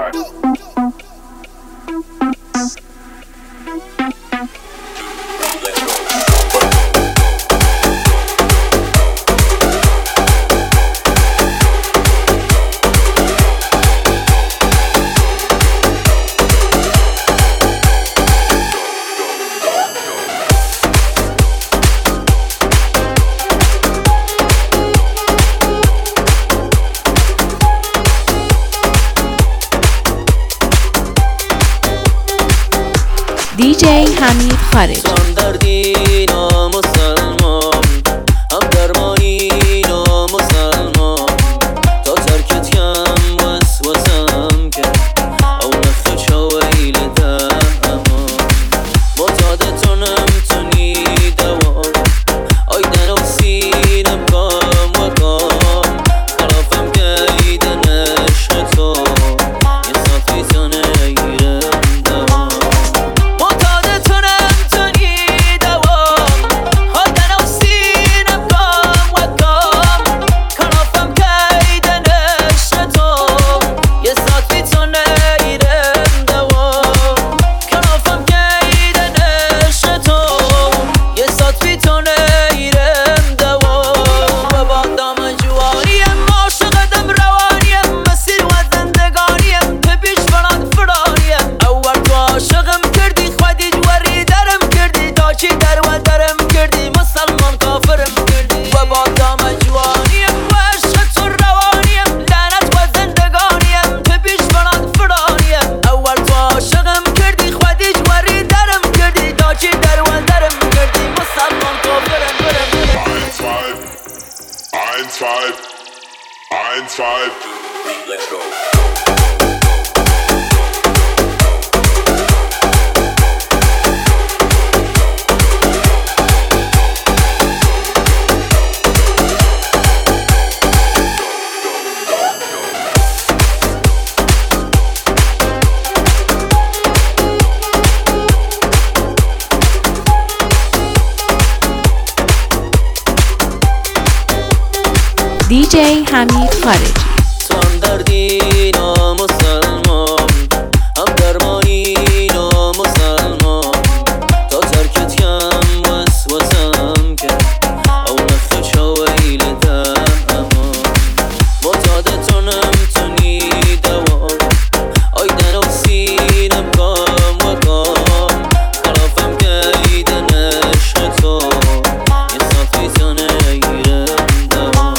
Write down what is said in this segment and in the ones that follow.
DJ حمید خارجی. هم دردین و مسلمان، هم درمانین و مسلمان. تا ترکت کم وسوسم کرد او نخ چاویل دهمان. معتادت نمتونی دوام آیدن و سینم کام و کام. خلافم گیدن عشق تو یه صافی تو نگیرم دوام. Let's go. DJ حمید خارجی. هم دردین و مسلمان، هم درمانین و مسلمان. تا ترکت کم وسوسم کرد او نخ چاویل دهمان. معتادت نمتونی دوام آیدن و سینم کام و کام. خلافم گیدن عشق تو یه صافی تو نگیرم دوام.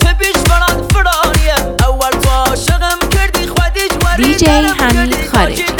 DJ حمید خارجی.